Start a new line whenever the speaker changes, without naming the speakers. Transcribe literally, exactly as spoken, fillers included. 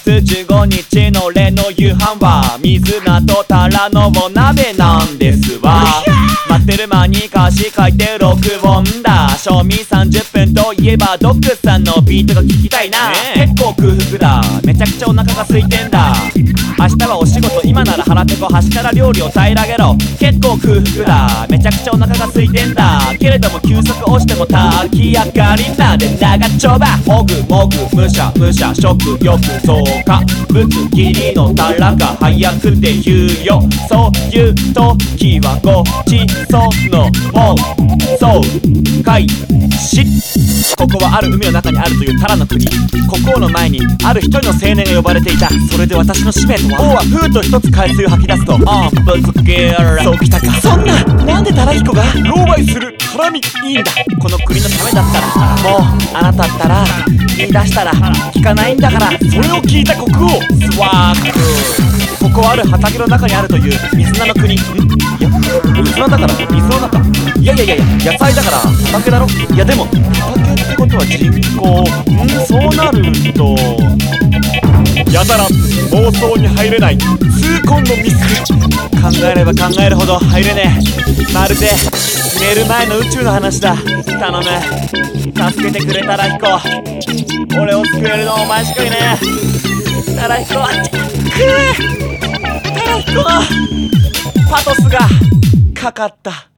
つじゅうごにちの俺の夕飯は水菜とタラのお鍋なんですわ。待ってる間に歌詞書いて録音だ。賞味さんじゅっぷんといえばドッグさんのビートが聞きたいな、ね、結構空腹だ、めちゃくちゃお腹が空いてんだ。明日はお仕事、今なら腹ペコ、端から料理を平らげろ。結構空腹だ、めちゃくちゃお腹が空いてんだ。けれども休息押しても炊き上がりまで長丁場。もぐもぐむしゃむしゃ食欲増加、ぶつ切りのタラが早くて言うよ。そういう時はごちそうのもうそうかいし。ここはある海の中にあるというタラの国。国王の前にある一人の青年が呼ばれていた。それで私の使命とは。王はふーと一つ海水を吐き出すと、あんぶつけらそうきたか。そんな、なんでタラヒコが狼狽するハラミいいんだ。この国のためだったら、もうあなたったら言い出したら聞かないんだから。それを聞いた国王スワーク。ここはある畑の中にあるという水菜の国。んいや水菜だから水の中。いやいやいやいや野菜だから畑だろ。いやでも畑ってことは人口。んそうなるとやたら妄想に入れない痛恨のミス。考えれば考えるほど入れねえ。まるで寝る前の宇宙の話だ。頼む助けてくれタラヒコ。俺を救えるのお前しかいねえ。タラヒコくれタラヒコ。パトスがかかった。